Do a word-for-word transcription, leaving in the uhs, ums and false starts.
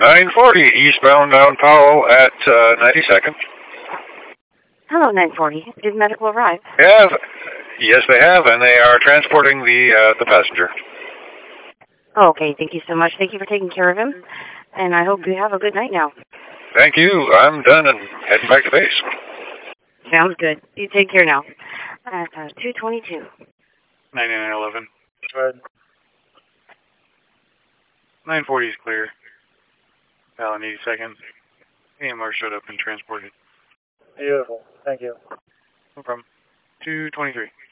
nine forty, eastbound down Powell at uh, ninety-second. Hello, nine forty. Did medical arrive? Yeah, yes, they have, and they are transporting the uh, the passenger. Okay, thank you so much. Thank you for taking care of him, and I hope you have a good night now. Thank you. I'm done and heading back to base. Sounds good. You take care now. At uh, two twenty-two. ninety-nine eleven. Go ahead. nine forty is clear. Allen eighty seconds. A M R showed up and transported. Beautiful. Thank you. No problem. two twenty-three.